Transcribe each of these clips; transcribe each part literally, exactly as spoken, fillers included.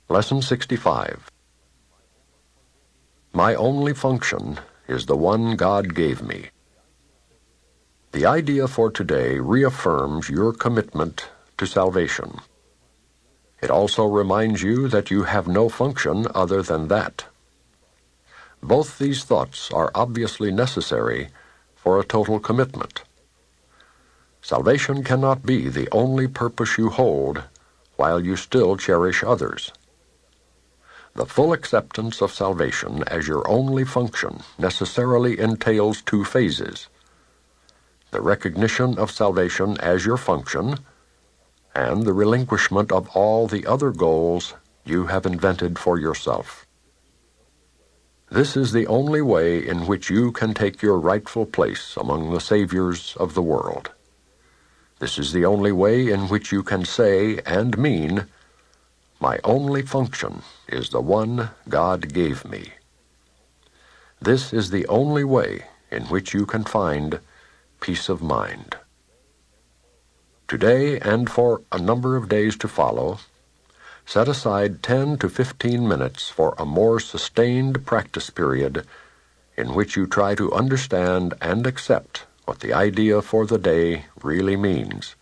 Lesson sixty-five. My only function is the one God gave me. The idea for today reaffirms your commitment to salvation. It also reminds you that you have no function other than that. Both these thoughts are obviously necessary for a total commitment. Salvation cannot be the only purpose you hold while you still cherish others. The full acceptance of salvation as your only function necessarily entails two phases: the recognition of salvation as your function, and the relinquishment of all the other goals you have invented for yourself. This is the only way in which you can take your rightful place among the saviors of the world. This is the only way in which you can say and mean, "My only function is the one God gave me." This is the only way in which you can find peace of mind. Today, and for a number of days to follow, set aside ten to fifteen minutes for a more sustained practice period in which you try to understand and accept what the idea for the day really means.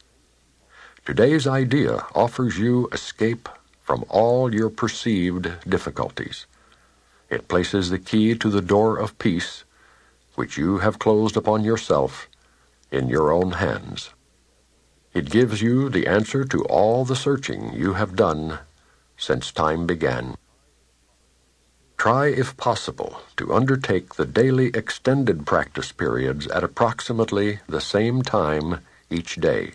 Today's idea offers you escape from all your perceived difficulties. It places the key to the door of peace, which you have closed upon yourself, in your own hands. It gives you the answer to all the searching you have done since time began. Try, if possible, to undertake the daily extended practice periods at approximately the same time each day.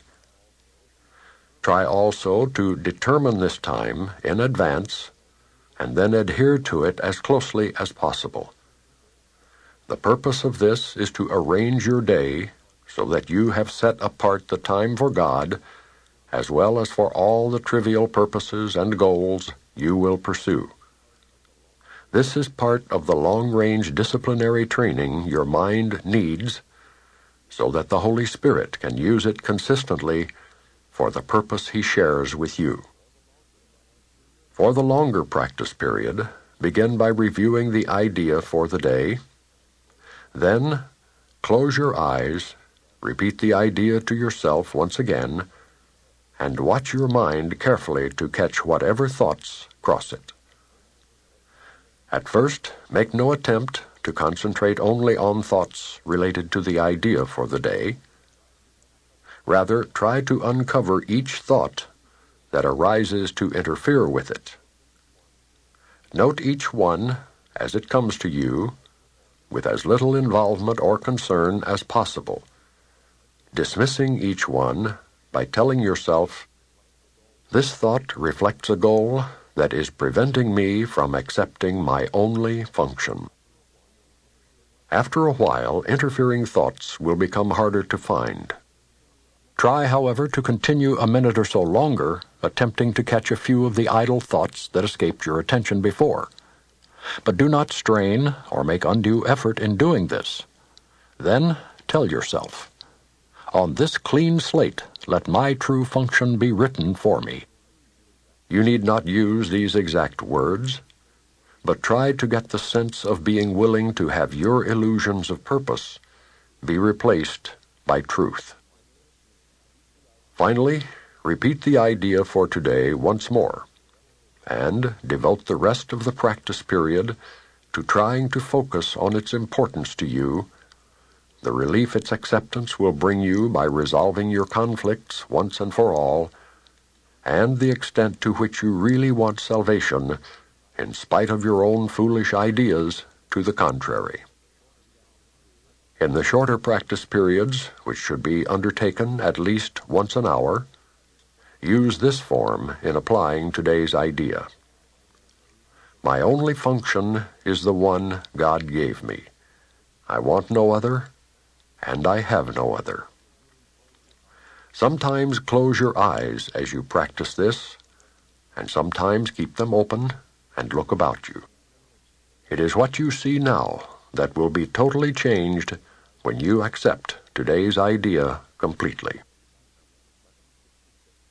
Try also to determine this time in advance and then adhere to it as closely as possible. The purpose of this is to arrange your day so that you have set apart the time for God, as well as for all the trivial purposes and goals you will pursue. This is part of the long-range disciplinary training your mind needs, so that the Holy Spirit can use it consistently for the purpose He shares with you. For the longer practice period, begin by reviewing the idea for the day. Then, close your eyes, repeat the idea to yourself once again, and watch your mind carefully to catch whatever thoughts cross it. At first, make no attempt to concentrate only on thoughts related to the idea for the day. Rather, try to uncover each thought that arises to interfere with it. Note each one as it comes to you, with as little involvement or concern as possible, dismissing each one by telling yourself, "This thought reflects a goal that is preventing me from accepting my only function." After a while, interfering thoughts will become harder to find. Try, however, to continue a minute or so longer, attempting to catch a few of the idle thoughts that escaped your attention before. But do not strain or make undue effort in doing this. Then tell yourself, "On this clean slate, let my true function be written for me." You need not use these exact words, but try to get the sense of being willing to have your illusions of purpose be replaced by truth. Finally, repeat the idea for today once more, and devote the rest of the practice period to trying to focus on its importance to you, the relief its acceptance will bring you by resolving your conflicts once and for all, and the extent to which you really want salvation, in spite of your own foolish ideas to the contrary. In the shorter practice periods, which should be undertaken at least once an hour, use this form in applying today's idea. My only function is the one God gave me. I want no other, and I have no other. Sometimes close your eyes as you practice this, and sometimes keep them open and look about you. It is what you see now that will be totally changed when you accept today's idea completely.